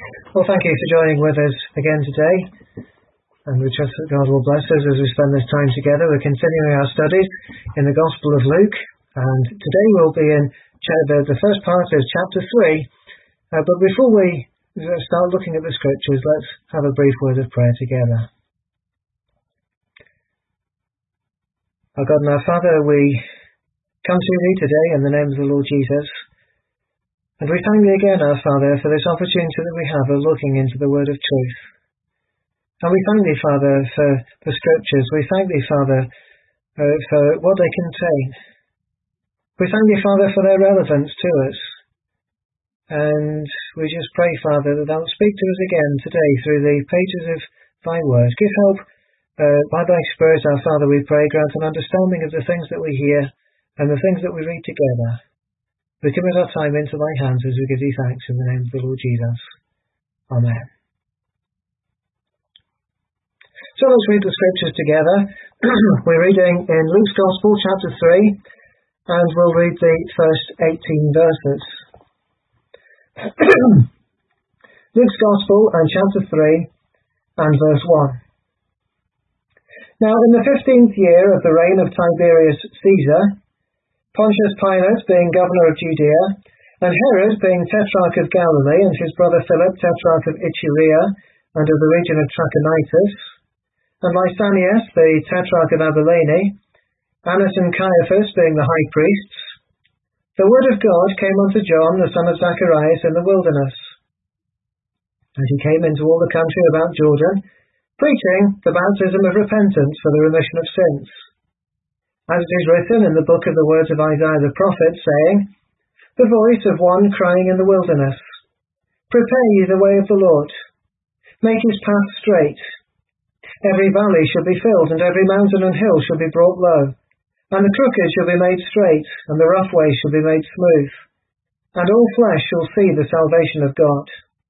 Well, thank you for joining with us again today, and we trust that God will bless us as we spend this time together. We're continuing our studies in the Gospel of Luke, and today we'll be in the first part of chapter 3. But before we start looking at the scriptures, let's have a brief word of prayer together. Our God and our Father, we come to Thee today in the name of the Lord Jesus. And we thank Thee again, our Father, for this opportunity that we have of looking into the word of truth. And we thank Thee, Father, for the scriptures. We thank Thee, Father, for what they contain. We thank Thee, Father, for their relevance to us. And we just pray, Father, that Thou speak to us again today through the pages of Thy word. Give help by Thy Spirit, our Father, we pray, grant an understanding of the things that we hear and the things that we read together. We commit our time into Thy hands as we give Thee thanks in the name of the Lord Jesus. Amen. So let's read the scriptures together. We're reading in Luke's Gospel, chapter 3, and we'll read the first 18 verses. Luke's Gospel and chapter 3 and verse 1. Now in the 15th year of the reign of Tiberius Caesar, Pontius Pilate being governor of Judea, and Herod being tetrarch of Galilee, and his brother Philip tetrarch of Iturea, and of the region of Trachonitis, and Lysanias the tetrarch of Abilene, Annas and Caiaphas being the high priests, the word of God came unto John the son of Zacharias in the wilderness. And he came into all the country about Jordan, preaching the baptism of repentance for the remission of sins. As it is written in the book of the words of Isaiah the prophet, saying, the voice of one crying in the wilderness, prepare ye the way of the Lord, make his path straight. Every valley shall be filled, and every mountain and hill shall be brought low, and the crooked shall be made straight, and the rough way shall be made smooth, and all flesh shall see the salvation of God.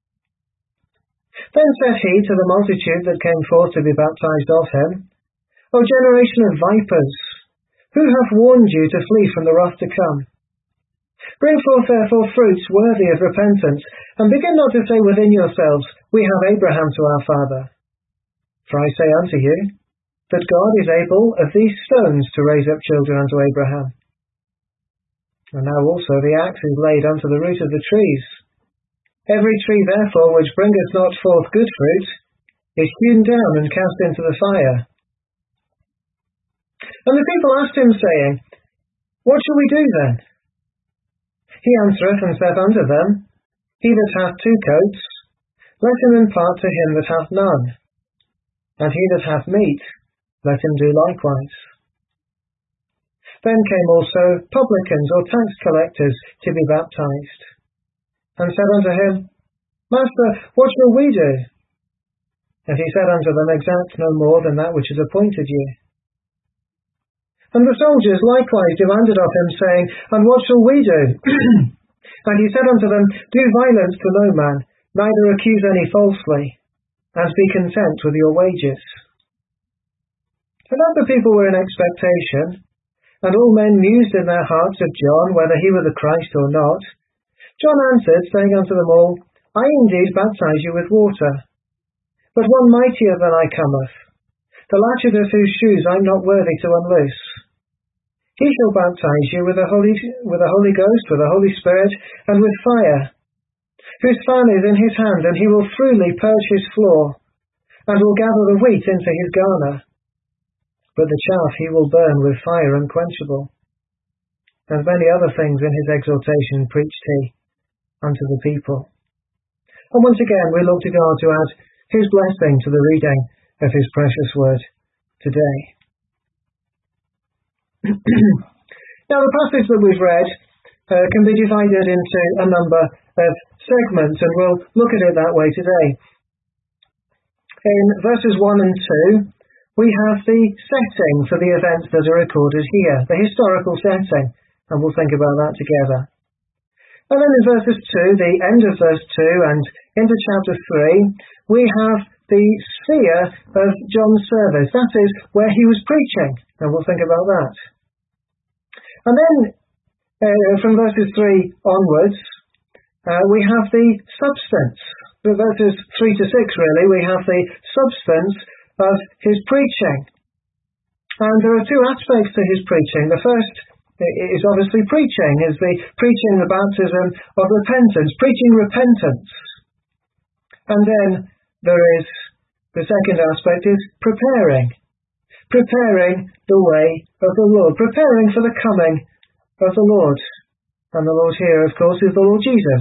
Then said he to the multitude that came forth to be baptized of him, O generation of vipers, who hath warned you to flee from the wrath to come? Bring forth therefore fruits worthy of repentance, and begin not to say within yourselves, we have Abraham to our father. For I say unto you, that God is able of these stones to raise up children unto Abraham. And now also the axe is laid unto the root of the trees. Every tree therefore which bringeth not forth good fruit is hewn down and cast into the fire. And the people asked him, saying, What shall we do then? He answereth and saith unto them, He that hath 2 coats, let him impart to him that hath none, and he that hath meat, let him do likewise. Then came also publicans or tax collectors to be baptized, and said unto him, Master, what shall we do? And he said unto them, Exact no more than that which is appointed you. And the soldiers likewise demanded of him, saying, And what shall we do? And he said unto them, Do violence to no man, neither accuse any falsely, and be content with your wages. And as the people were in expectation, and all men mused in their hearts of John, whether he were the Christ or not, John answered, saying unto them all, I indeed baptize you with water, but one mightier than I cometh, the latchet of whose shoes I am not worthy to unloose. He shall baptize you with the Holy Ghost, with the Holy Spirit, and with fire, whose fan is in his hand, and he will thoroughly purge his floor, and will gather the wheat into his garner. But the chaff he will burn with fire unquenchable. And many other things in his exhortation preached he unto the people. And once again we look to God to add his blessing to the reading of his precious word today. Now the passage that we've read can be divided into a number of segments, and we'll look at it that way today. In verses 1 and 2, we have the setting for the events that are recorded here, the historical setting, and we'll think about that together. And then in verses 2, the end of verse 2 and into chapter 3, we have the sphere of John's service. That is where he was preaching, and we'll think about that. And then from verses 3 onwards, we have the substance, verses 3 to 6 really, we have the substance of his preaching. And there are two aspects to his preaching. The first is obviously preaching, is the preaching the baptism of repentance, preaching repentance. And then there is the second aspect is preparing the way of the Lord, preparing for the coming of the Lord. And the Lord here, of course, is the Lord Jesus.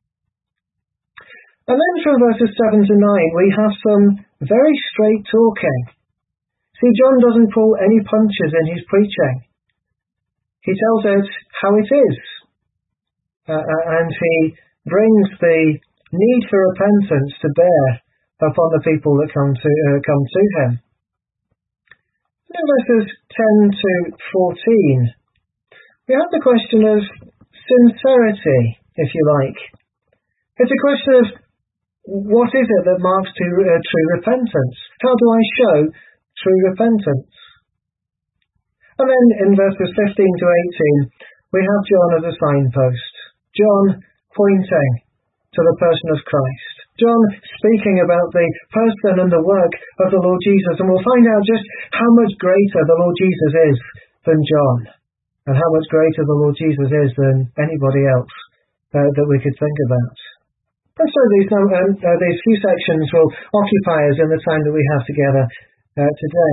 And then from verses 7 to 9, we have some very straight talking. See, John doesn't pull any punches in his preaching. He tells us how it is. And he brings the need for repentance to bear upon the people that come to him. In verses 10 to 14, we have the question of sincerity, if you like. It's a question of what is it that marks true repentance? How do I show true repentance? And then in verses 15 to 18, we have John as a signpost. John pointing to the person of Christ. John speaking about the person and the work of the Lord Jesus. And we'll find out just how much greater the Lord Jesus is than John. And how much greater the Lord Jesus is than anybody else that we could think about. And so these few sections will occupy us in the time that we have together today.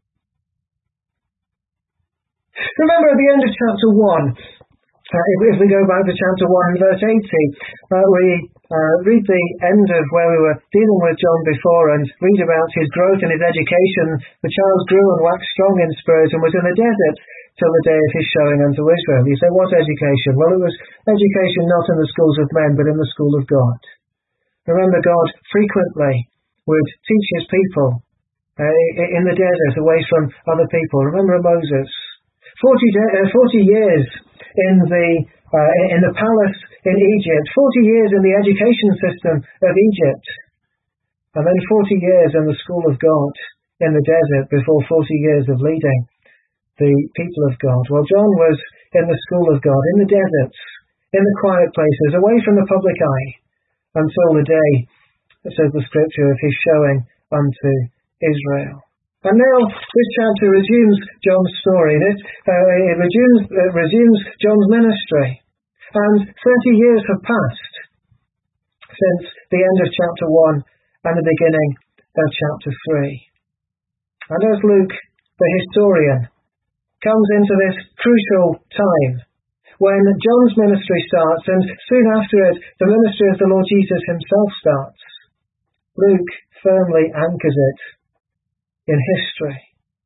Remember at the end of chapter 1, if we go back to chapter 1 verse 80, we read the end of where we were dealing with John before and read about his growth in his education. The child grew and waxed strong in spirit and was in the desert till the day of his showing unto Israel. You say, what education? Well, it was education not in the schools of men, but in the school of God. Remember, God frequently would teach his people in the desert, away from other people. Remember Moses. 40 years in the palace in Egypt, 40 years in the education system of Egypt, and then 40 years in the school of God in the desert before 40 years of leading the people of God. Well, John was in the school of God, in the deserts, in the quiet places, away from the public eye, until the day, says the scripture, of his showing unto Israel. And now this chapter resumes John's story. It resumes John's ministry. And 30 years have passed since the end of chapter 1 and the beginning of chapter 3. And as Luke, the historian, comes into this crucial time when John's ministry starts and soon after it the ministry of the Lord Jesus himself starts, Luke firmly anchors it in history.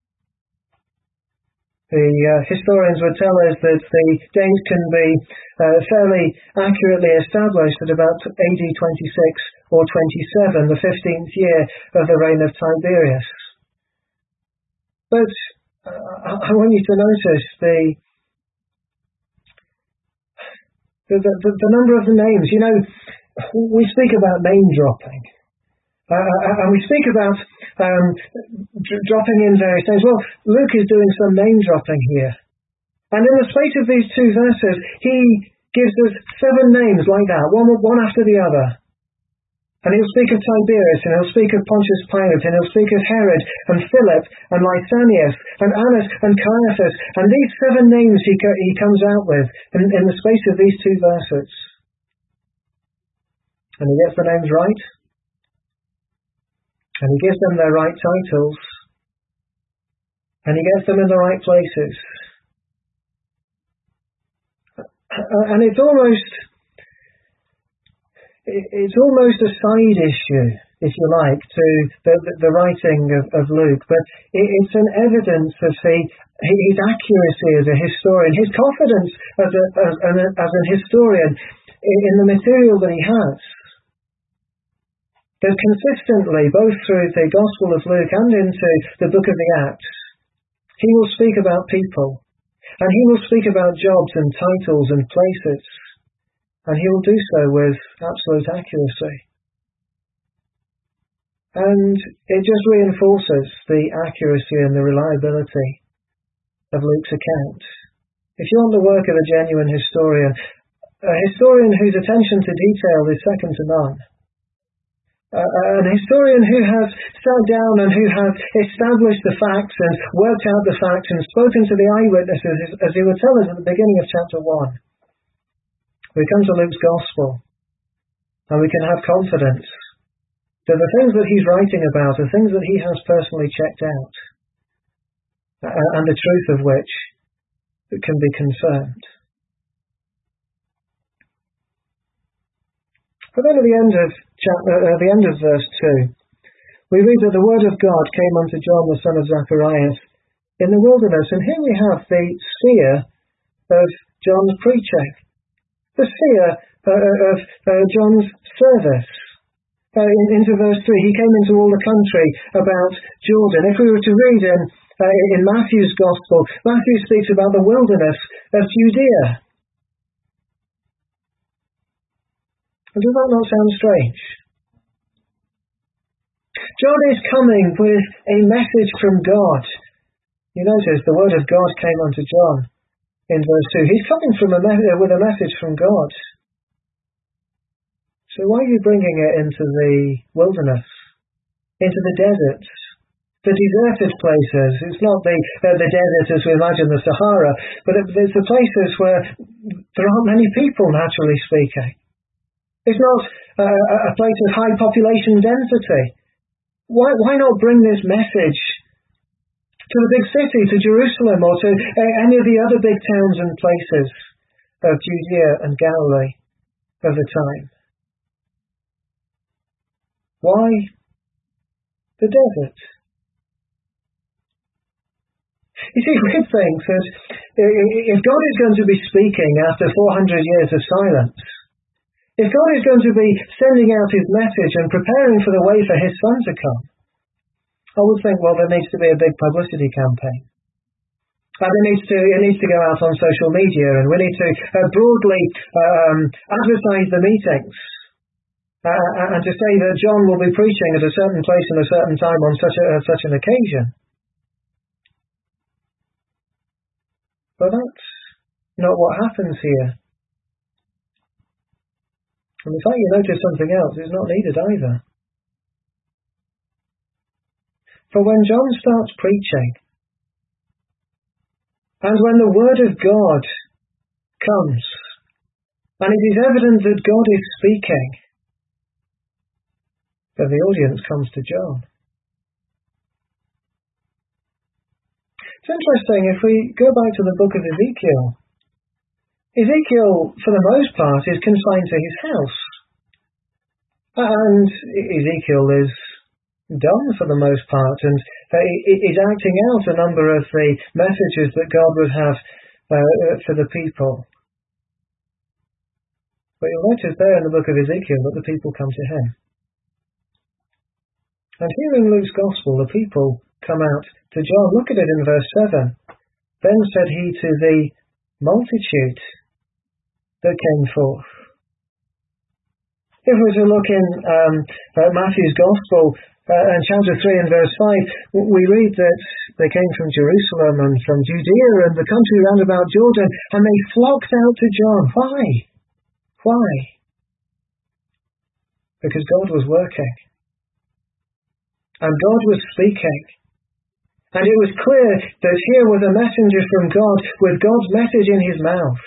The historians would tell us that the date can be fairly accurately established at about AD 26 or 27, the 15th year of the reign of Tiberius. But I want you to notice the number of the names. You know, we speak about name dropping. And we speak about dropping in various names. Well, Luke is doing some name dropping here. And in the space of these two verses, he gives us 7 names like that, one after the other. And he'll speak of Tiberius, and he'll speak of Pontius Pilate, and he'll speak of Herod, and Philip, and Lysanias, and Annas, and Caiaphas. And these 7 names he comes out with in the space of these 2 verses. And he gets the names right. And he gives them their right titles. And he gets them in the right places. And it's almost a side issue, if you like, to the writing of Luke. But it's an evidence of his accuracy as a historian, his confidence as an historian in the material that he has. That consistently, both through the Gospel of Luke and into the book of the Acts, he will speak about people, and he will speak about jobs and titles and places, and he will do so with absolute accuracy. And it just reinforces the accuracy and the reliability of Luke's account. If you want the work of a genuine historian, a historian whose attention to detail is second to none, An historian who has sat down and who has established the facts and worked out the facts and spoken to the eyewitnesses, as he would tell us at the beginning of chapter 1. We come to Luke's Gospel, and we can have confidence that the things that he's writing about are things that he has personally checked out, and the truth of which can be confirmed. But then at the end of verse 2, we read that the word of God came unto John the son of Zacharias in the wilderness, and here we have the seer of John's preaching, the seer of John's service. Into verse 3, he came into all the country about Jordan. If we were to read in Matthew's Gospel, Matthew speaks about the wilderness of Judea. And does that not sound strange? John is coming with a message from God. You notice the word of God came unto John in verse 2. He's coming with a message from God. So why are you bringing it into the wilderness, into the deserts, the deserted places? It's not the desert as we imagine the Sahara, but it's the places where there aren't many people, naturally speaking. It's not a place of high population density. Why not bring this message to the big city, to Jerusalem, or to any of the other big towns and places of Judea and Galilee of the time? Why the desert? You see, we think that if God is going to be speaking after 400 years of silence, if God is going to be sending out his message and preparing for the way for his son to come, I would think, well, there needs to be a big publicity campaign. And it needs to go out on social media, and we need to broadly advertise the meetings. And to say that John will be preaching at a certain place and a certain time on such an occasion. But that's not what happens here. And in fact, you notice something else. It's not needed either. For when John starts preaching, and when the word of God comes, and it is evident that God is speaking, then the audience comes to John. It's interesting, if we go back to the book of Ezekiel, Ezekiel, for the most part, is confined to his house. And Ezekiel is dumb for the most part, and is acting out a number of the messages that God would have for the people. But you'll notice there in the book of Ezekiel that the people come to him. And here in Luke's Gospel, the people come out to John. Look at it in verse 7. Then said he to the multitude that came forth. If we were to look in Matthew's Gospel, in chapter 3 and verse 5, we read that they came from Jerusalem and from Judea and the country round about Jordan, and they flocked out to John. Why? Why? Because God was working. And God was speaking. And it was clear that here was a messenger from God with God's message in his mouth.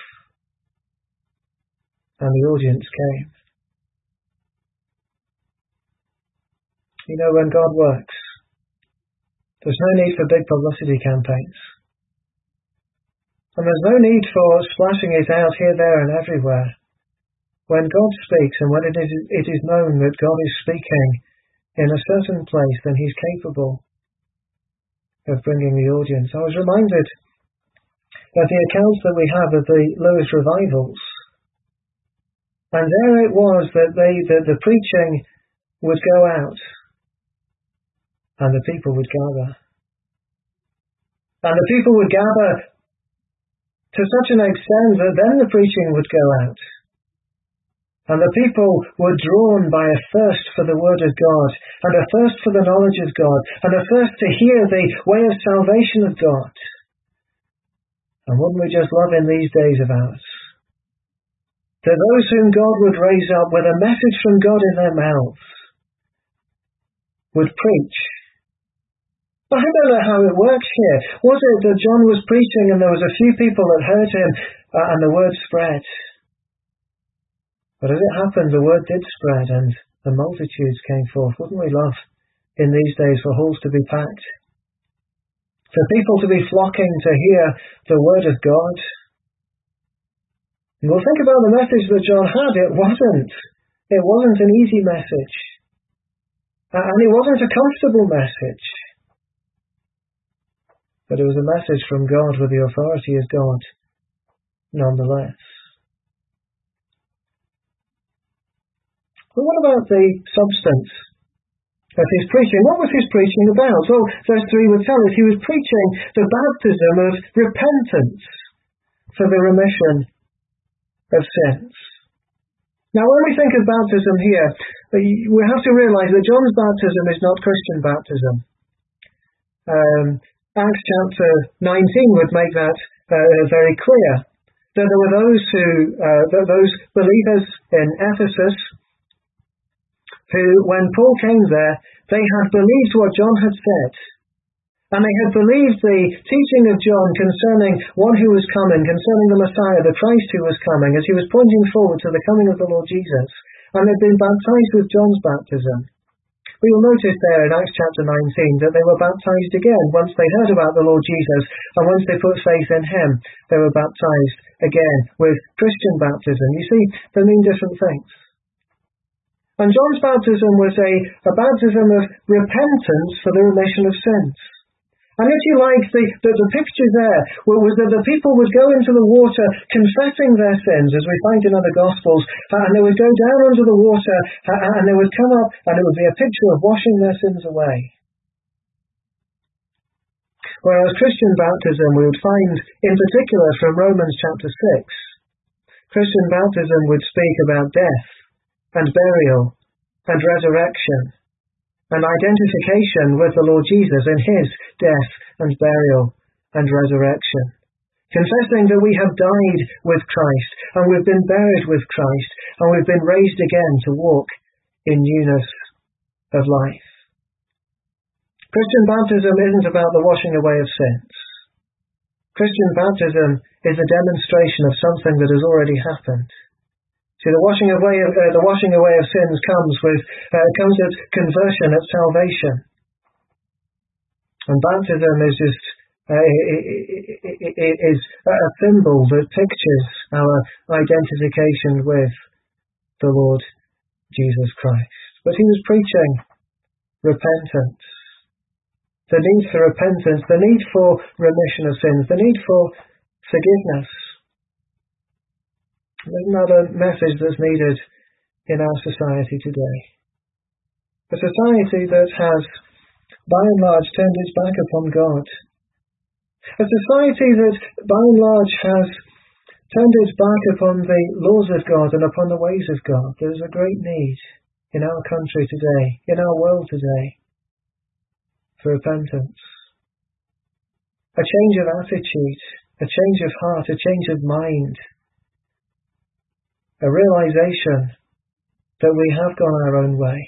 And the audience came. You know, when God works, there's no need for big publicity campaigns. And there's no need for splashing it out here, there and everywhere. When God speaks and when it is known that God is speaking in a certain place, then he's capable of bringing the audience. I was reminded of the accounts that we have of the Lewis revivals. And there it was that the preaching would go out and the people would gather. And the people would gather to such an extent that then the preaching would go out. And the people were drawn by a thirst for the word of God, and a thirst for the knowledge of God, and a thirst to hear the way of salvation of God. And wouldn't we just love in these days of ours that those whom God would raise up with a message from God in their mouths would preach. I don't know how it works here. Was it that John was preaching and there was a few people that heard him and the word spread? But as it happened, the word did spread and the multitudes came forth. Wouldn't we love in these days for halls to be packed? For people to be flocking to hear the word of God? And we'll think about the message that John had. It wasn't an easy message. And it wasn't a comfortable message. But it was a message from God with the authority of God, nonetheless. But what about the substance of his preaching? What was his preaching about? Well, verse 3 would tell us he was preaching the baptism of repentance for the remission of sins. Now, when we think of baptism here, we have to realize that John's baptism is not Christian baptism. Acts chapter 19 would make that very clear. That there were those believers in Ephesus who, when Paul came there, they had believed what John had said. And they had believed the teaching of John concerning one who was coming, concerning the Messiah, the Christ who was coming, as he was pointing forward to the coming of the Lord Jesus. And they'd been baptized with John's baptism. We will notice there in Acts chapter 19 that they were baptized again once they heard about the Lord Jesus, and once they put faith in him, they were baptized again with Christian baptism. You see, they mean different things. And John's baptism was a baptism of repentance for the remission of sins. And if you like, the picture there was that the people would go into the water confessing their sins, as we find in other Gospels, and they would go down under the water, and they would come up, and it would be a picture of washing their sins away. Whereas Christian baptism, we would find, in particular from Romans chapter 6, Christian baptism would speak about death and burial and resurrection, and identification with the Lord Jesus in his death and burial and resurrection. Confessing that we have died with Christ, and we've been buried with Christ, and we've been raised again to walk in newness of life. Christian baptism isn't about the washing away of sins. Christian baptism is a demonstration of something that has already happened. See, the washing away of sins comes at conversion, at salvation. And baptism is just is a symbol that pictures our identification with the Lord Jesus Christ. But he was preaching repentance. The need for repentance, the need for remission of sins, the need for forgiveness. There's another message that's needed in our society today. A society that has, by and large, turned its back upon God. A society that, by and large, has turned its back upon the laws of God and upon the ways of God. There's a great need in our country today, in our world today, for repentance. A change of attitude, a change of heart, a change of mind. A realization that we have gone our own way.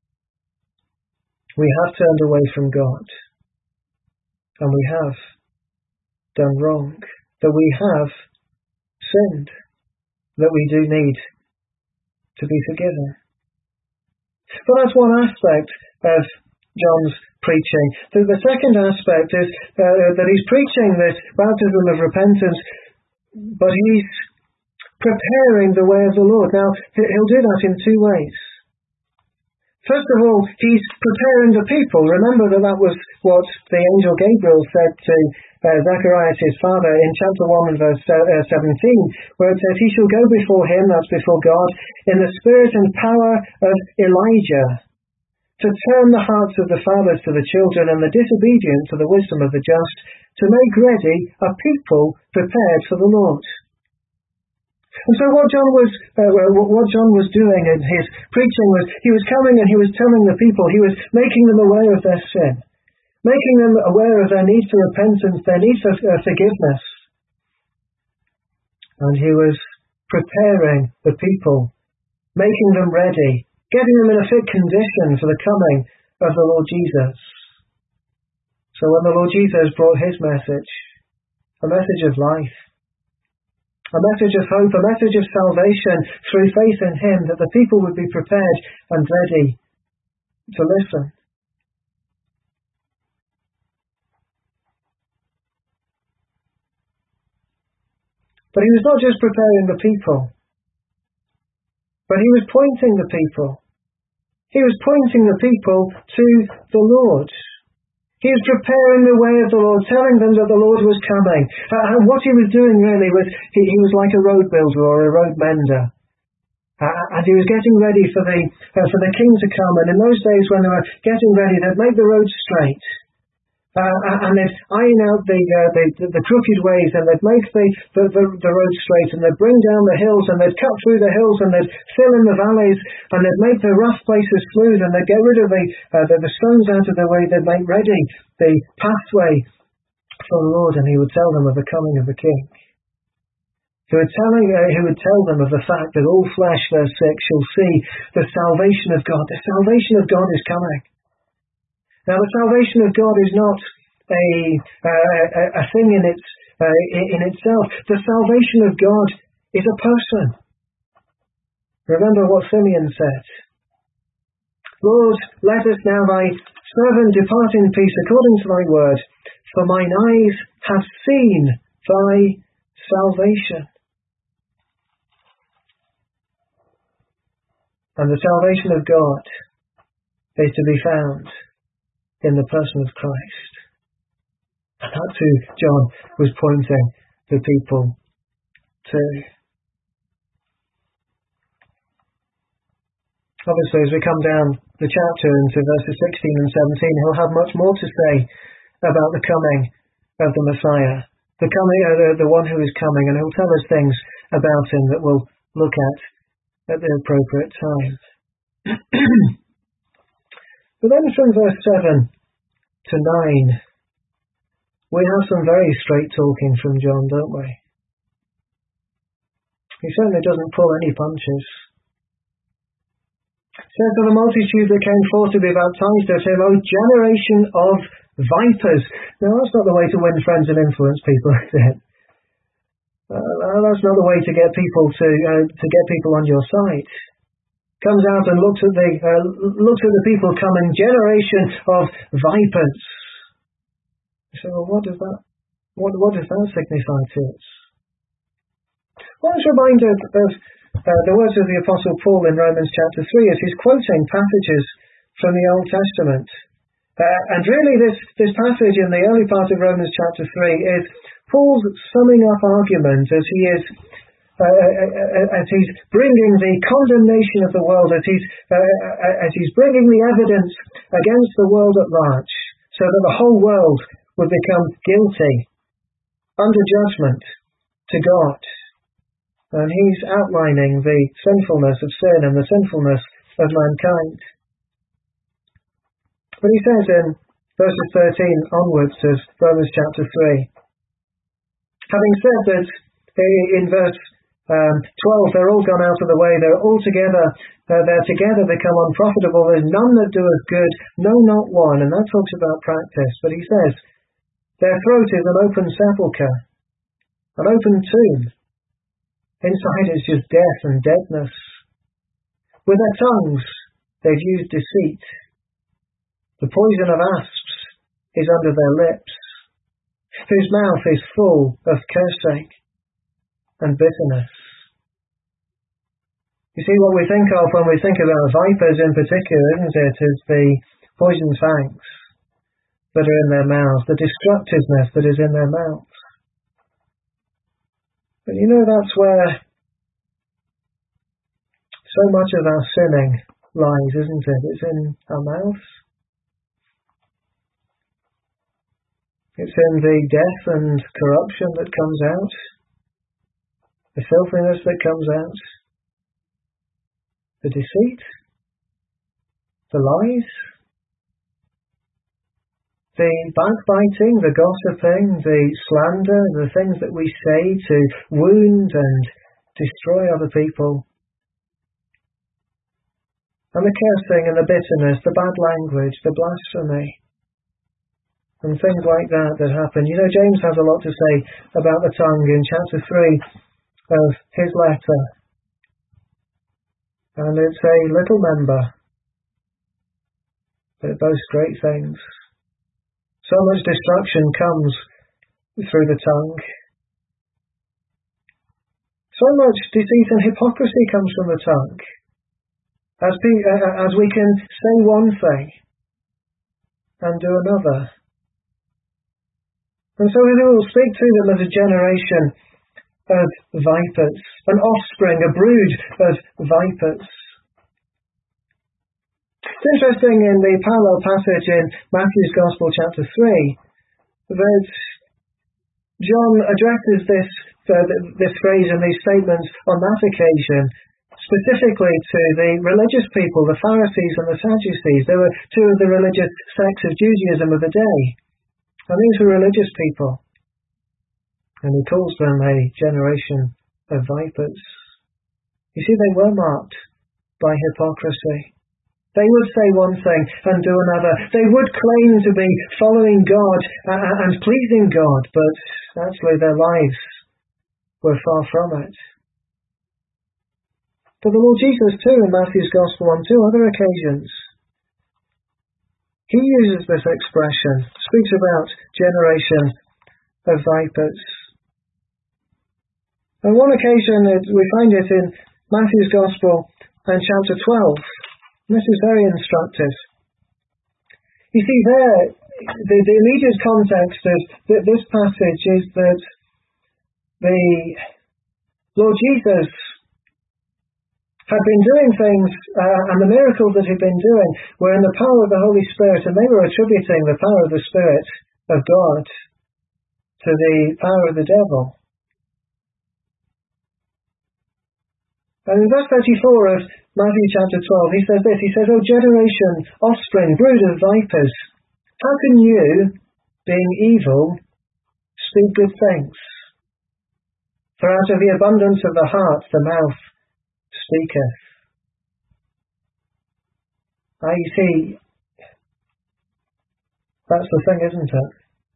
We have turned away from God. And we have done wrong. That we have sinned. That we do need to be forgiven. But that's one aspect of John's preaching. The second aspect is that he's preaching this baptism of repentance, but he's preparing the way of the Lord. Now, he'll do that in two ways. First of all, he's preparing the people. Remember that was what the angel Gabriel said to Zacharias, his father, in chapter 1 and verse 17, where it says, he shall go before him, that's before God, in the spirit and power of Elijah, to turn the hearts of the fathers to the children and the disobedient to the wisdom of the just, to make ready a people prepared for the Lord. And so what John was doing in his preaching was, he was coming and he was telling the people, he was making them aware of their sin, making them aware of their need for repentance, their need for forgiveness. And he was preparing the people, making them ready, getting them in a fit condition for the coming of the Lord Jesus. So when the Lord Jesus brought his message, a message of life, a message of hope, a message of salvation through faith in him, that the people would be prepared and ready to listen. But he was not just preparing the people, but he was pointing the people. He was pointing the people to the Lord. He was preparing the way of the Lord, telling them that the Lord was coming. And what he was doing really was, he was like a road builder or a road mender. And he was getting ready for the king to come. And in those days when they were getting ready, they'd make the road straight. And they'd iron out the crooked ways, and they'd make the road straight, and they'd bring down the hills, and they'd cut through the hills, and they'd fill in the valleys, and they'd make the rough places smooth, and they'd get rid of the stones out of the way. They'd make ready the pathway for the Lord, and he would tell them of the coming of the King. He would tell them of the fact that all flesh, verse 6, shall see the salvation of God. The salvation of God is coming. Now, the salvation of God is not a thing in itself. The salvation of God is a person. Remember what Simeon said. Lord, let us now thy servant depart in peace according to thy word, for mine eyes have seen thy salvation. And the salvation of God is to be found in the person of Christ. And that's who John was pointing the people to. Obviously, as we come down the chapter into verses 16 and 17, he'll have much more to say about the coming of the Messiah, the one who is coming, and he'll tell us things about him that we'll look at the appropriate time. But then from verse 7 to 9, we have some very straight talking from John, don't we? He certainly doesn't pull any punches. It says, for the multitude that came forth to be baptized of him, O generation of vipers. Now, that's not the way to win friends and influence people, is it? That's not the way to get people to get people on your side. Comes out and looks at the people coming, generation of vipers. You say, well, what does that signify to us? Well, it's reminded of the words of the Apostle Paul in Romans chapter 3 as he's quoting passages from the Old Testament. And really this passage in the early part of Romans chapter 3 is Paul's summing up argument as he's bringing the condemnation of the world, as he's bringing the evidence against the world at large, so that the whole world would become guilty, under judgment to God. And he's outlining the sinfulness of sin and the sinfulness of mankind. But he says in verses 13 onwards of Romans chapter 3, having said that, in verse 12, they're all gone out of the way, they're together become unprofitable, there's none that doeth good, no, not one. And that talks about practice. But he says, their throat is an open sepulchre, an open tomb. Inside is just death and deadness. With their tongues, they've used deceit. The poison of asps is under their lips, whose mouth is full of cursing and bitterness. You see, what we think of when we think about vipers in particular, isn't it, is the poison fangs that are in their mouths, the destructiveness that is in their mouths. But you know, that's where so much of our sinning lies, isn't it? It's in our mouths. It's in the death and corruption that comes out, the filthiness that comes out, the deceit, the lies, the backbiting, the gossiping, the slander, the things that we say to wound and destroy other people. and the cursing and the bitterness, the bad language, the blasphemy, and things like that happen. You know, James has a lot to say about the tongue in chapter 3 of his letter. And it's a little member, but it boasts great things. So much destruction comes through the tongue. So much deceit and hypocrisy comes from the tongue. As we can say one thing and do another. And so we will speak to them as a generation of vipers, an offspring, a brood of vipers. It's interesting in the parallel passage in Matthew's Gospel chapter 3 that John addresses this phrase and these statements on that occasion specifically to the religious people, the Pharisees and the Sadducees. They were two of the religious sects of Judaism of the day. And these were religious people. And he calls them a generation of vipers. You see, they were marked by hypocrisy. They would say one thing and do another. They would claim to be following God and pleasing God, but actually their lives were far from it. But the Lord Jesus too, in Matthew's Gospel on two other occasions, he uses this expression, speaks about generation of vipers. On one occasion, we find it in Matthew's Gospel and chapter 12. And this is very instructive. You see there, the immediate context of this passage is that the Lord Jesus had been doing things, and the miracles that he'd been doing were in the power of the Holy Spirit, and they were attributing the power of the Spirit of God to the power of the devil. And in verse 34 of Matthew chapter 12, he says this, he says, "O generation, offspring, brood of vipers, how can you, being evil, speak good things? For out of the abundance of the heart the mouth speaketh." You see, that's the thing, isn't it?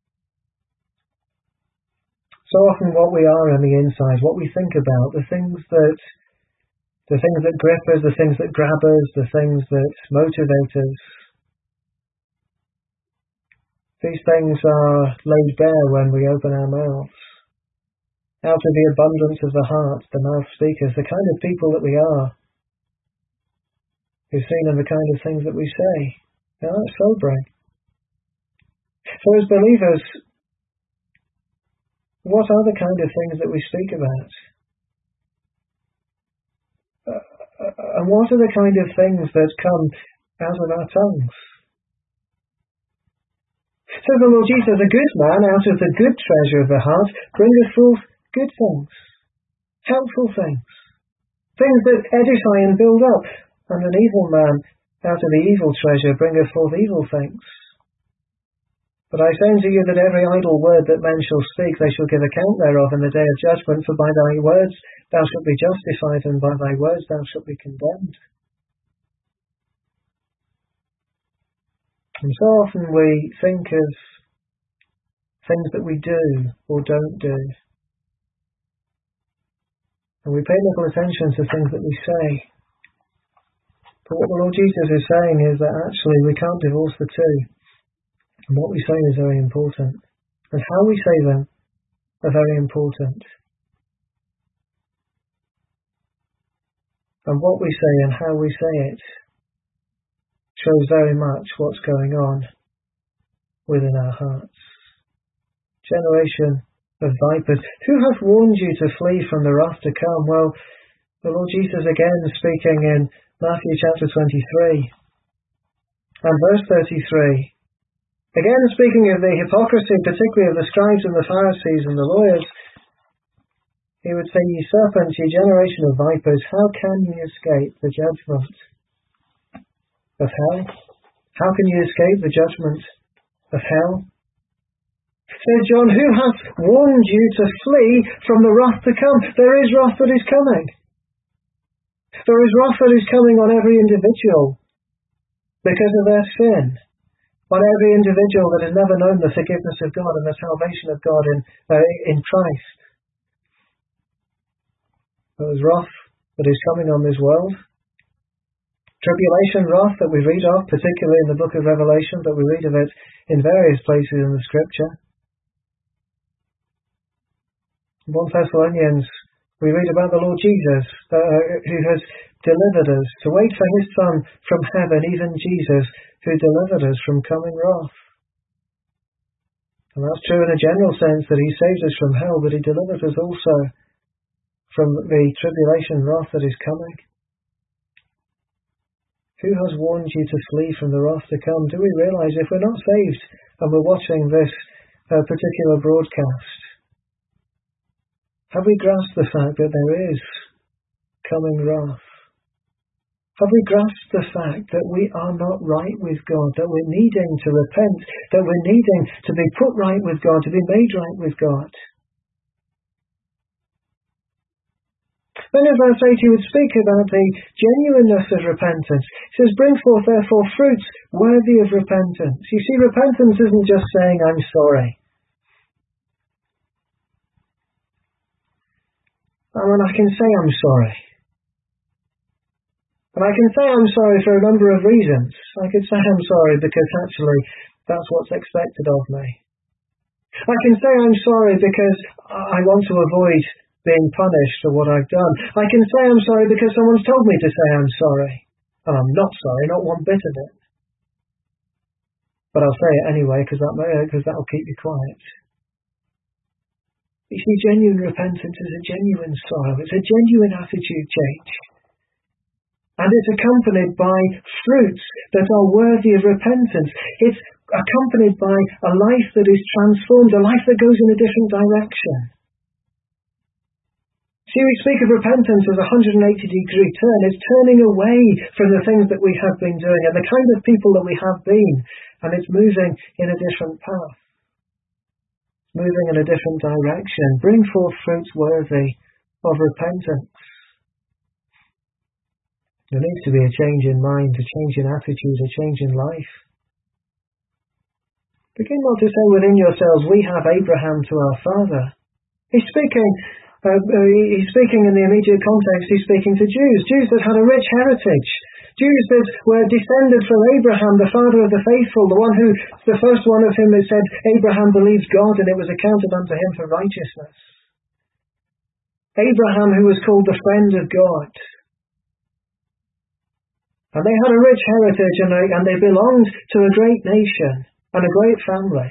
So often what we are on the inside, what we think about, the things that grip us, the things that grab us, the things that motivate us, these things are laid bare when we open our mouths. Out of the abundance of the heart, the mouth speaketh. The kind of people that we are is seen in the kind of things that we say. Now that's sobering. So as believers, what are the kind of things that we speak about? And what are the kind of things that come out of our tongues? So the Lord Jesus, a good man, out of the good treasure of the heart, bringeth forth good things, helpful things, things that edify and build up. And an evil man, out of the evil treasure, bringeth forth evil things. But I say unto you that every idle word that men shall speak, they shall give account thereof in the day of judgment. For by thy words thou shalt be justified, and by thy words thou shalt be condemned. And so often we think of things that we do or don't do. And we pay little attention to things that we say. But what the Lord Jesus is saying is that actually we can't divorce the two. And what we say is very important. And how we say them are very important. And what we say and how we say it shows very much what's going on within our hearts. Generation of vipers, who hath warned you to flee from the wrath to come? Well, the Lord Jesus again speaking in Matthew chapter 23 and verse 33. Again speaking of the hypocrisy, particularly of the scribes and the Pharisees and the lawyers, he would say, "Ye serpents, ye generation of vipers, how can ye escape the judgment of hell?" How can you escape the judgment of hell? Says John, who hath warned you to flee from the wrath to come? There is wrath that is coming. There is wrath that is coming on every individual because of their sin, on every individual that has never known the forgiveness of God and the salvation of God in Christ. There is wrath that is coming on this world. Tribulation wrath that we read of, particularly in the book of Revelation, but we read of it in various places in the Scripture. In 1 Thessalonians, we read about the Lord Jesus, who has delivered us, to wait for his Son from heaven, even Jesus, who delivered us from coming wrath. And that's true in a general sense, that he saves us from hell, but he delivers us also from the tribulation wrath that is coming. Who has warned you to flee from the wrath to come? Do we realise if we're not saved and we're watching this particular broadcast, have we grasped the fact that there is coming wrath? Have we grasped the fact that we are not right with God, that we're needing to repent, that we're needing to be put right with God, to be made right with God? Then in verse 8 he would speak about the genuineness of repentance. He says, bring forth therefore fruits worthy of repentance. You see, repentance isn't just saying, I'm sorry. I can say I'm sorry. And I can say I'm sorry for a number of reasons. I could say I'm sorry because actually that's what's expected of me. I can say I'm sorry because I want to avoid being punished for what I've done. I can say I'm sorry because someone's told me to say I'm sorry. And I'm not sorry, not one bit of it. But I'll say it anyway because that'll keep you quiet. You see, genuine repentance is a genuine sorrow. It's a genuine attitude change. And it's accompanied by fruits that are worthy of repentance. It's accompanied by a life that is transformed, a life that goes in a different direction. See, we speak of repentance as a 180-degree turn. It's turning away from the things that we have been doing and the kind of people that we have been. And it's moving in a different path. Moving in a different direction. Bring forth fruits worthy of repentance. There needs to be a change in mind, a change in attitude, a change in life. Begin not to say within yourselves, we have Abraham to our father. He's speaking in the immediate context, he's speaking to Jews that had a rich heritage. Jews that were descended from Abraham, the father of the faithful, the first one of whom it said, Abraham believed God and it was accounted unto him for righteousness. Abraham, who was called the friend of God. And they had a rich heritage and they belonged to a great nation and a great family.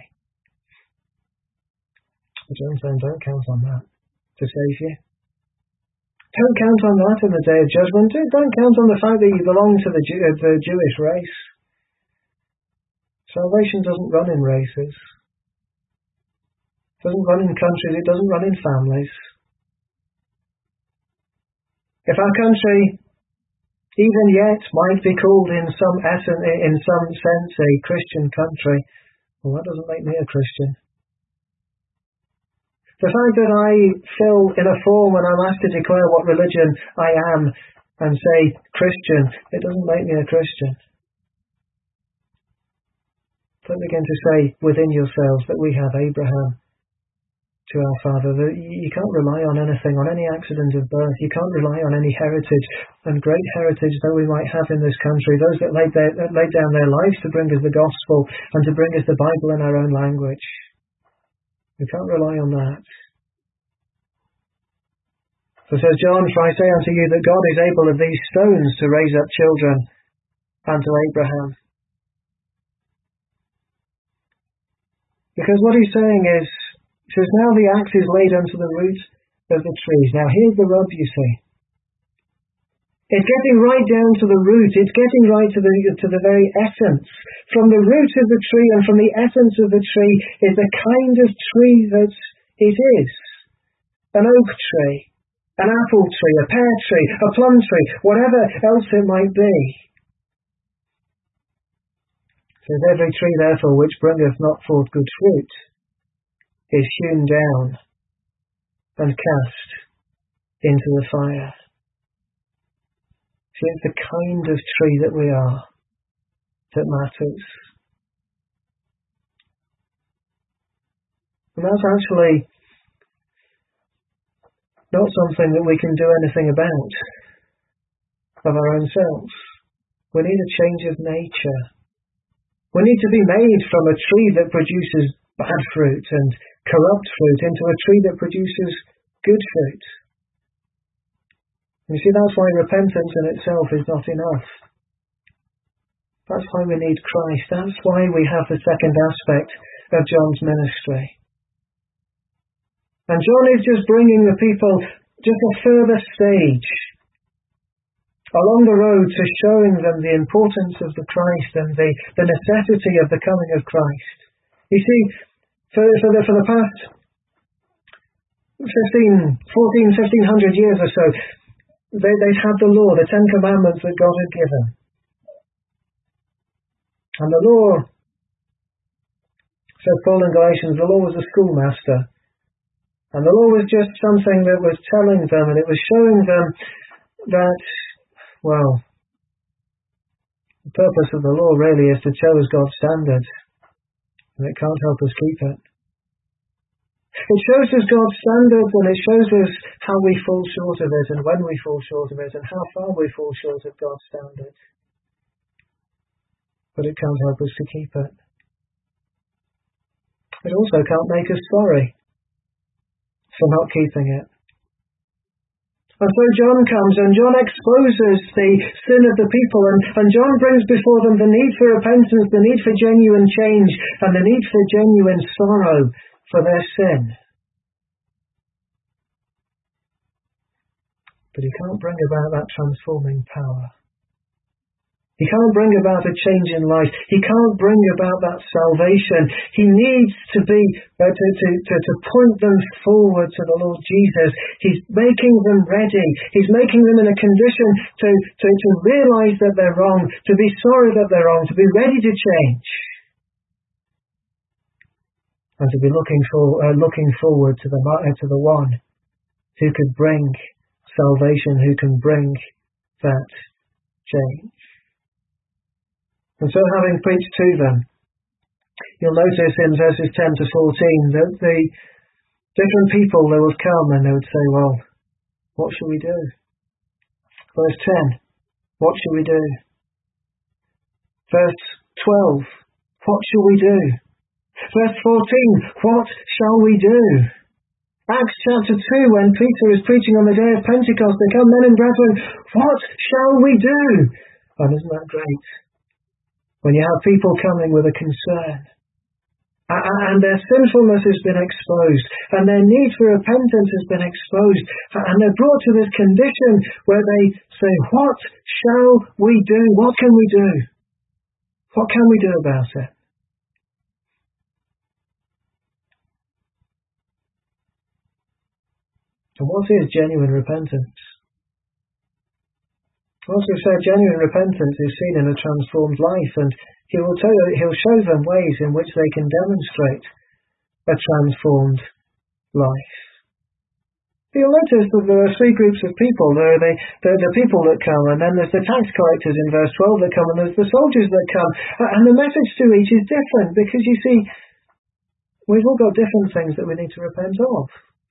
But John saying, don't count on that to save you. Don't count on that in the day of judgment. Don't count on the fact that you belong to the Jewish race. Salvation doesn't run in races. It doesn't run in countries. It doesn't run in families. If our country even yet might be called in some sense a Christian country, well, that doesn't make me a Christian. The fact that I fill in a form and I'm asked to declare what religion I am and say Christian, it doesn't make me a Christian. Don't begin to say within yourselves that we have Abraham to our father. You can't rely on anything, on any accident of birth. You can't rely on any heritage. And great heritage though we might have in this country, those that laid down their lives to bring us the gospel and to bring us the Bible in our own language. We can't rely on that. So says John, for I say unto you that God is able of these stones to raise up children unto Abraham. Because what he's saying is, he says, now the axe is laid unto the root of the trees. Now here's the rub, you see. It's getting right down to the root. It's getting right to the very essence. From the root of the tree and from the essence of the tree is the kind of tree that it is. An oak tree, an apple tree, a pear tree, a plum tree, whatever else it might be. It says, every tree therefore which bringeth not forth good fruit is hewn down and cast into the fire. So it's the kind of tree that we are that matters. And that's actually not something that we can do anything about of our own selves. We need a change of nature. We need to be made from a tree that produces bad fruit and corrupt fruit into a tree that produces good fruit. You see, that's why repentance in itself is not enough. That's why we need Christ. That's why we have the second aspect of John's ministry. And John is just bringing the people just a further stage along the road to showing them the importance of the Christ and the necessity of the coming of Christ. You see, for the past 1500 years or so, they'd had the law, the Ten Commandments that God had given. And the law, says Paul in Galatians, the law was a schoolmaster. And the law was just something that was telling them, and it was showing them that, well, the purpose of the law really is to show us God's standard, and it can't help us keep it. It shows us God's standards, and it shows us how we fall short of it, and when we fall short of it, and how far we fall short of God's standard. But it can't help us to keep it. It also can't make us sorry for not keeping it. And so John comes and John exposes the sin of the people, and John brings before them the need for repentance, the need for genuine change, and the need for genuine sorrow for their sin. But he can't bring about that transforming power. He can't bring about a change in life. He can't bring about that salvation. He needs to be to point them forward to the Lord Jesus. He's making them ready. He's making them in a condition to realize that they're wrong, to be sorry that they're wrong, to be ready to change, and to be looking forward to the one who could bring salvation, who can bring that change. And so, having preached to them, you'll notice in verses 10 to 14 that the different people, they would come and they would say, well, what shall we do? Verse 10, what shall we do? Verse 12, what shall we do? Verse 14, what shall we do? Acts chapter 2, when Peter is preaching on the day of Pentecost, they come, men and brethren, what shall we do? And isn't that great? When you have people coming with a concern, and their sinfulness has been exposed, and their need for repentance has been exposed, and they're brought to this condition where they say, what shall we do? What can we do? What can we do about it? And what is genuine repentance? As we've said, genuine repentance is seen in a transformed life, and he'll show them ways in which they can demonstrate a transformed life. You'll notice that there are three groups of people. There are the people that come, and then there's the tax collectors in verse 12 that come, and there's the soldiers that come. And the message to each is different, because you see, we've all got different things that we need to repent of.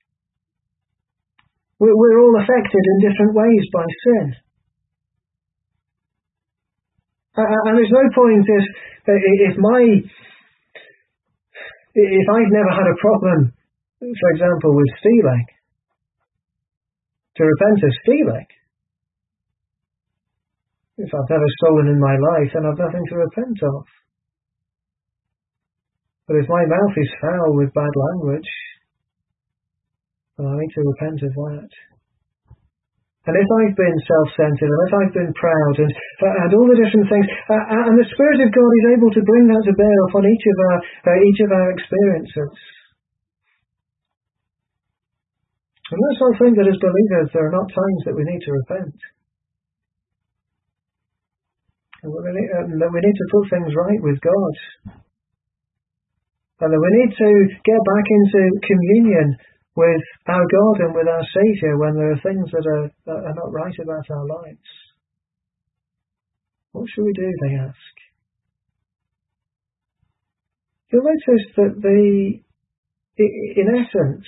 We're all affected in different ways by sin. And there's no point if I've never had a problem, for example, with stealing, to repent of stealing. If I've never stolen in my life, then I've nothing to repent of. But if my mouth is foul with bad language, then I need to repent of that. And if I've been self-centered, and if I've been proud, and all the different things, and the Spirit of God is able to bring that to bear upon each of our experiences. And let's not think that as believers there are not times that we need to repent. And that we need to put things right with God. And that we need to get back into communion with our God and with our Saviour when there are things that are not right about our lives. What shall we do, they ask. You'll notice that in essence,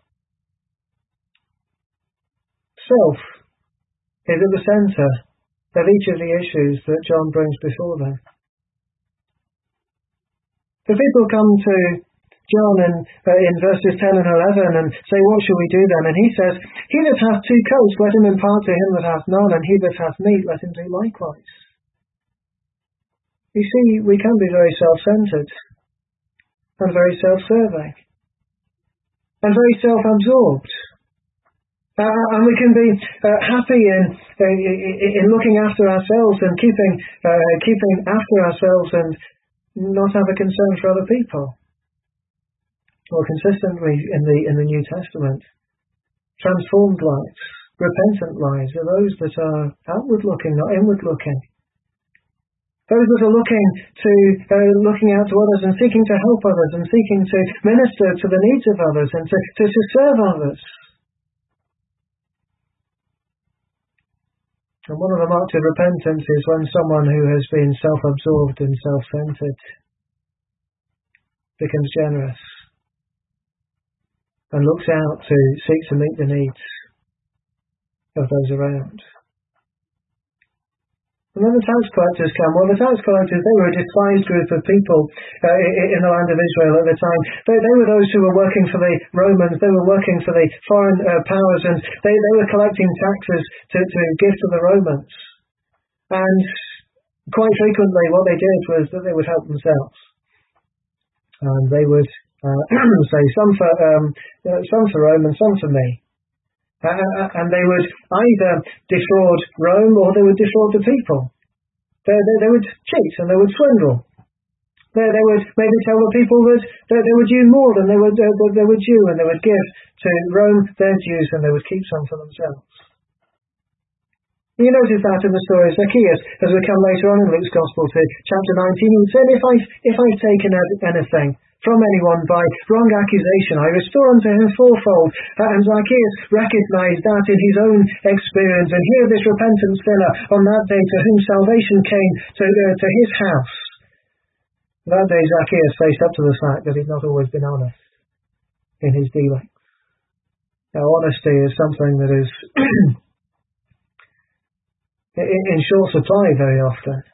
self is at the centre of each of the issues that John brings before them. The people come to John in verses 10 and 11 and say, what shall we do then? And he says, he that hath 2 coats, let him impart to him that hath none, and he that hath meat, let him do likewise. You see, we can be very self-centred and very self-serving and very self-absorbed. And we can be happy in looking after ourselves and keeping after ourselves and not have a concern for other people. Or consistently in the New Testament, transformed lives, repentant lives are those that are outward looking, not inward looking. Those that are looking out to others and seeking to help others and seeking to minister to the needs of others and to serve others. And one of the marks of repentance is when someone who has been self-absorbed and self-centered becomes generous and looks out to seek to meet the needs of those around. And then the tax collectors come. Well, the tax collectors, they were a despised group of people in the land of Israel at the time. They were those who were working for the Romans, they were working for the foreign powers, and they were collecting taxes to give to the Romans. And quite frequently what they did was that they would help themselves. And they would say, some for Rome and some for me. And they would either defraud Rome or they would defraud the people. They would cheat and they would swindle. They would maybe tell the people that they were due more than they were due, and they would give to Rome their dues and they would keep some for themselves. You notice that in the story of Zacchaeus, as we come later on in Luke's Gospel to chapter 19, he said, if I've taken anything from anyone by wrong accusation, I restore unto him fourfold. And Zacchaeus recognised that in his own experience. And here this repentant sinner on that day to whom salvation came to his house. That day Zacchaeus faced up to the fact that he'd not always been honest in his dealings. Now honesty is something that is in short supply very often.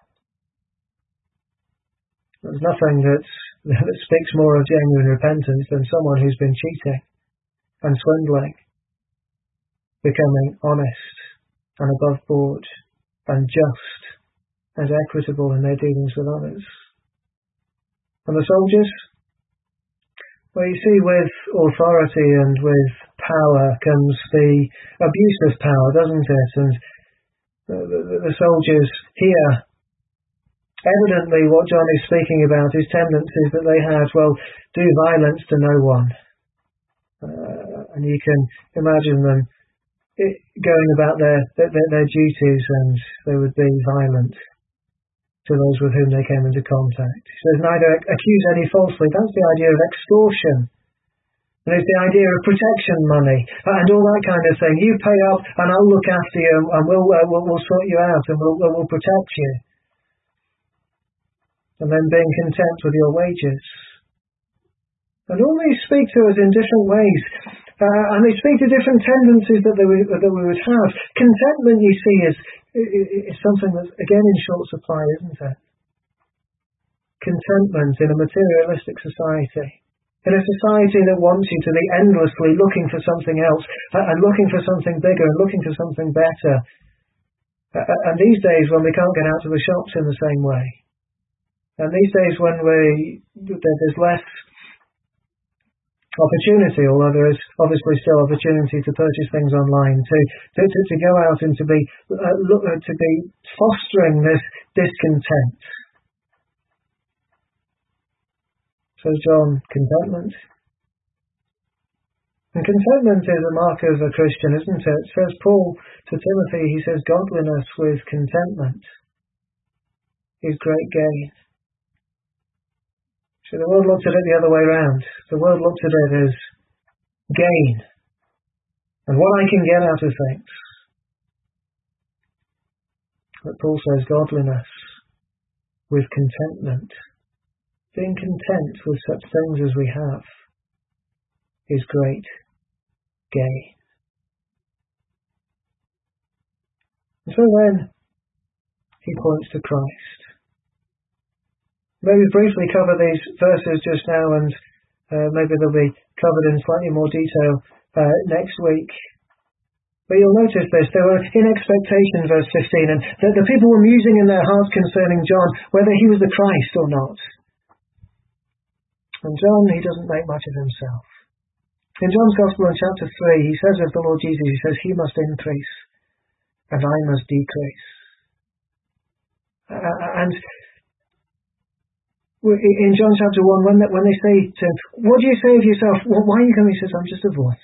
There's nothing that speaks more of genuine repentance than someone who's been cheating and swindling, becoming honest and above board and just and equitable in their dealings with others. And the soldiers? Well, you see, with authority and with power comes the abuse of power, doesn't it? And the soldiers here, evidently what John is speaking about is tendencies that they had, well, do violence to no one. And you can imagine them going about their duties, and they would be violent to those with whom they came into contact. He says, neither accuse any falsely. That's the idea of extortion. And it's the idea of protection money and all that kind of thing. You pay up and I'll look after you and we'll sort you out and we'll protect you. And then being content with your wages. And all these speak to us in different ways. And they speak to different tendencies that we would have. Contentment, you see, is something that's, again, in short supply, isn't it? Contentment in a materialistic society. In a society that wants you to be endlessly looking for something else and looking for something bigger and looking for something better. And these days when we can't get out to the shops in the same way. And these days when there's less opportunity, although there is obviously still opportunity to purchase things online, to go out and to be fostering this discontent. Says John, contentment. And contentment is a mark of a Christian, isn't it? Says Paul to Timothy, he says, godliness with contentment is great gain. So the world looked at it the other way round. The world looked at it as gain and what I can get out of things. But Paul says godliness with contentment. Being content with such things as we have is great gain. And so then he points to Christ. Maybe briefly cover these verses just now, and maybe they'll be covered in slightly more detail next week. But you'll notice this, they were in expectation, verse 15, and that the people were musing in their hearts concerning John, whether he was the Christ or not. And John, he doesn't make much of himself. In John's Gospel in chapter 3, he says of the Lord Jesus, he says, he must increase, and I must decrease. And in John chapter 1, when they say to him, what do you say of yourself? Why are you coming? He says, I'm just a voice.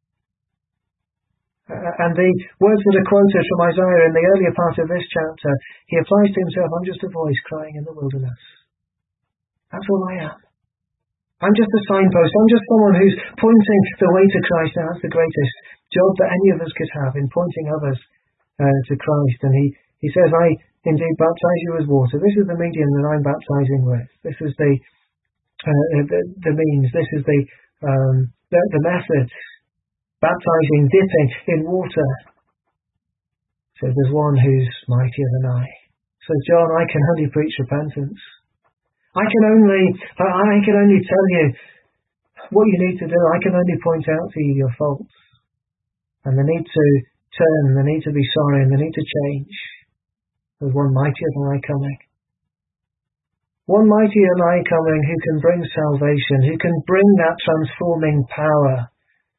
And the words that are quoted from Isaiah in the earlier part of this chapter, he applies to himself, I'm just a voice crying in the wilderness. That's all I am. I'm just a signpost. I'm just someone who's pointing the way to Christ. Now, that's the greatest job that any of us could have, in pointing others to Christ. And he says, I indeed baptize you with water. This is the medium that I'm baptizing with. This is the means. This is the method. Baptizing, dipping in water. So there's one who's mightier than I. So John, I can only preach repentance. I can only tell you what you need to do. I can only point out to you your faults. And the need to turn, the need to be sorry, and the need to change. There's one mightier than I coming. One mightier than I coming who can bring salvation, who can bring that transforming power,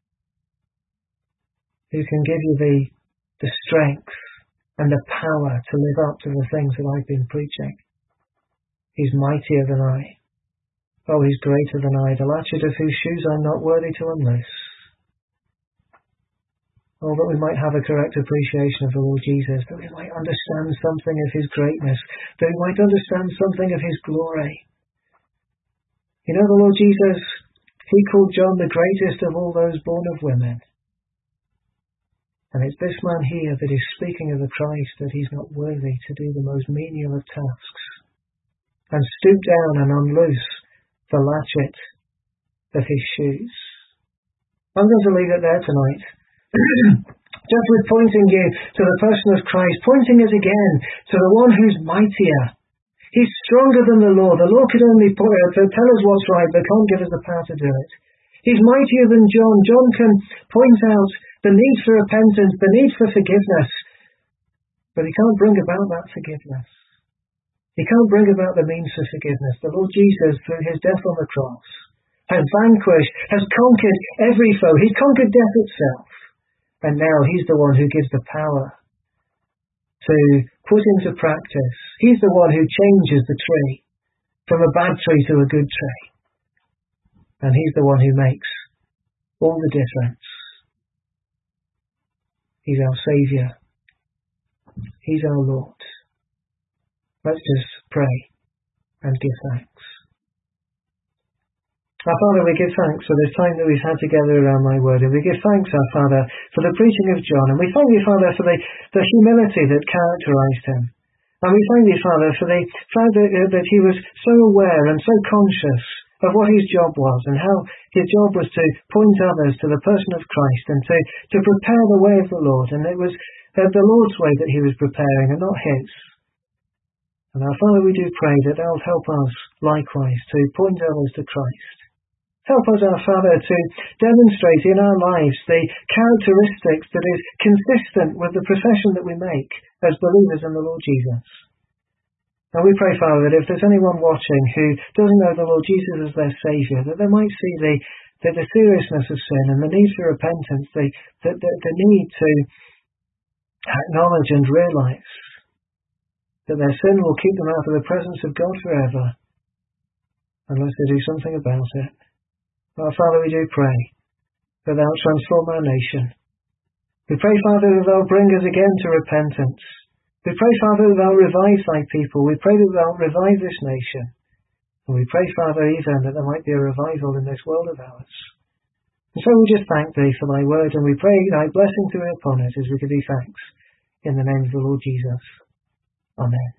who can give you the strength and the power to live up to the things that I've been preaching. He's mightier than I. Oh, he's greater than I, the latchet of whose shoes I'm not worthy to unloose. Oh, that we might have a correct appreciation of the Lord Jesus, that we might understand something of his greatness, that we might understand something of his glory. You know, the Lord Jesus, he called John the greatest of all those born of women. And it's this man here that is speaking of the Christ, that he's not worthy to do the most menial of tasks, and stoop down and unloose the latchet of his shoes. I'm going to leave it there tonight. Just with pointing you to the person of Christ, pointing us again to the one who's mightier. He's stronger than the law. The law could only tell us what's right, but can't give us the power to do it. He's mightier than John. John can point out the need for repentance, the need for forgiveness, but he can't bring about that forgiveness. He can't bring about the means for forgiveness. The Lord Jesus, through his death on the cross, has vanquished, has conquered every foe. He's conquered death itself. And now he's the one who gives the power to put into practice. He's the one who changes the tree from a bad tree to a good tree. And he's the one who makes all the difference. He's our Saviour. He's our Lord. Let's just pray and give thanks. Our Father, we give thanks for this time that we've had together around thy word, and we give thanks, our Father, for the preaching of John, and we thank you, Father, for the humility that characterised him. And we thank you, Father, for the fact that he was so aware and so conscious of what his job was, and how his job was to point others to the person of Christ, and to prepare the way of the Lord. And it was the Lord's way that he was preparing, and not his. And our Father, we do pray that thou wilt help us likewise to point others to Christ. Help us, our Father, to demonstrate in our lives the characteristics that is consistent with the profession that we make as believers in the Lord Jesus. And we pray, Father, that if there's anyone watching who doesn't know the Lord Jesus as their Saviour, that they might see the seriousness of sin and the need for repentance, the need to acknowledge and realise that their sin will keep them out of the presence of God forever unless they do something about it. Our Father, we do pray that thou transform our nation. We pray, Father, that thou bring us again to repentance. We pray, Father, that thou revive thy people. We pray that thou revive this nation. And we pray, Father, even that there might be a revival in this world of ours. And so we just thank thee for thy word, and we pray thy blessing to be upon it as we give thee thanks. In the name of the Lord Jesus. Amen.